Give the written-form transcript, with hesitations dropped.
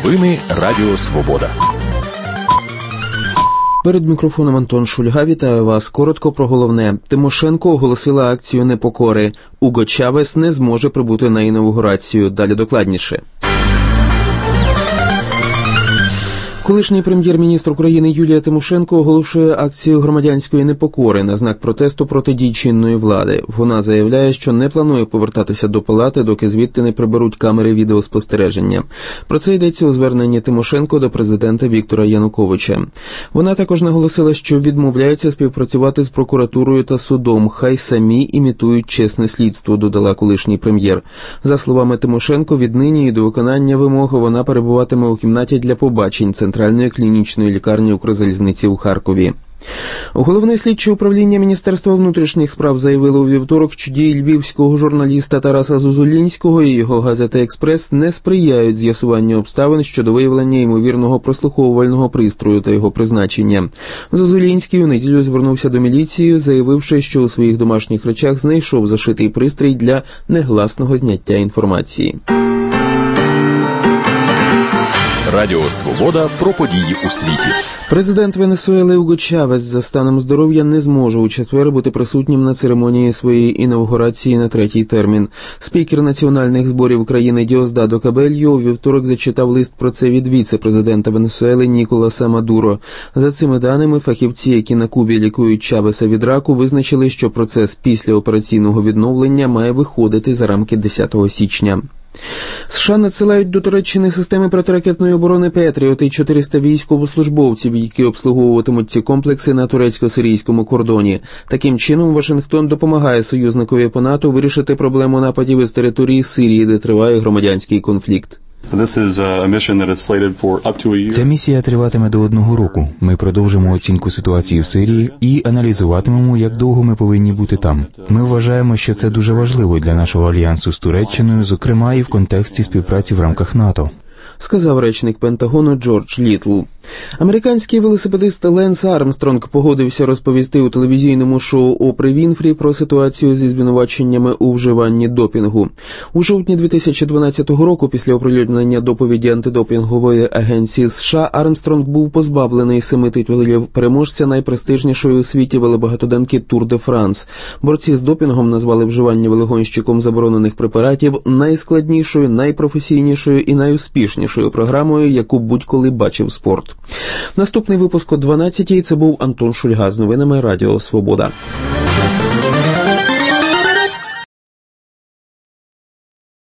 Новини Радіо Свобода. Перед мікрофоном Антон Шульга. Вітаю вас. Коротко про головне. Тимошенко оголосила акцію непокори. Уго Чавес не зможе прибути на інаугурацію. Далі докладніше. Колишній прем'єр-міністр України Юлія Тимошенко оголошує акцію громадянської непокори на знак протесту проти дій чинної влади. Вона заявляє, що не планує повертатися до палати, доки звідти не приберуть камери відеоспостереження. Про це йдеться у зверненні Тимошенко до президента Віктора Януковича. Вона також наголосила, що відмовляється співпрацювати з прокуратурою та судом. Хай самі імітують чесне слідство, додала колишній прем'єр. За словами Тимошенко, віднині і до виконання вимог вона перебуватиме у кімнаті для побачень Центральної клінічної лікарні Укрзалізниці у Харкові. Головне слідче управління Міністерства внутрішніх справ заявило у вівторок, що дії львівського журналіста Тараса Зозулінського і його газети «Експрес» не сприяють з'ясуванню обставин щодо виявлення ймовірного прослуховувального пристрою та його призначення. Зозулінський у неділю звернувся до міліції, заявивши, що у своїх домашніх речах знайшов зашитий пристрій для негласного зняття інформації. Радіо Свобода про події у світі. Президент Венесуели Уго Чавес за станом здоров'я не зможе у четвер бути присутнім на церемонії своєї інавгурації на третій термін. Спікер національних зборів країни Діосдадо Кабельо у вівторок зачитав лист про це від віце-президента Венесуели Ніколаса Мадуро. За цими даними, фахівці, які на Кубі лікують Чавеса від раку, визначили, що процес післяопераційного відновлення має виходити за рамки 10 січня. США надсилають до Туреччини системи протиракетної оборони «Петріот» і 400 військовослужбовців, які обслуговуватимуть ці комплекси на турецько-сирійському кордоні. Таким чином, Вашингтон допомагає союзникові по НАТО вирішити проблему нападів із території Сирії, де триває громадянський конфлікт. Ця місія триватиме до 1 року. Ми продовжимо оцінку ситуації в Сирії і аналізуватимемо, як довго ми повинні бути там. Ми вважаємо, що це дуже важливо для нашого альянсу з Туреччиною, зокрема і в контексті співпраці в рамках НАТО, сказав речник Пентагону Джордж Літл. Американський велосипедист Ленс Армстронг погодився розповісти у телевізійному шоу Опри Вінфрі про ситуацію зі звинуваченнями у вживанні допінгу. У жовтні 2012 року, після оприлюднення доповіді антидопінгової агенції США, Армстронг був позбавлений 7 титулів переможця найпрестижнішої у світі велобагатоденки Тур де Франс. Борці з допінгом назвали вживання велогонщиком заборонених препаратів найскладнішою, найпрофесійнішою і найуспішнішою програмою, яку будь-коли бачив спорт. Наступний випуск о 12-й. Це був Антон Шульга з новинами Радіо Свобода.